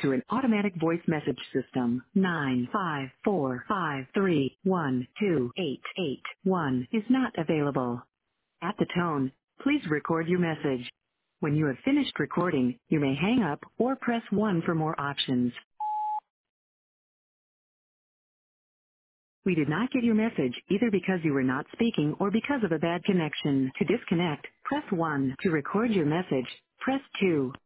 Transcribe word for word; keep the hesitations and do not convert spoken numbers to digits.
to an automatic voice message system. nine five four five three one two eight eight one is not available. At the tone, please record your message. When you have finished recording, you may hang up or press one for more options. We did not get your message either because you were not speaking or because of a bad connection. To disconnect, press one. To record your message, press two.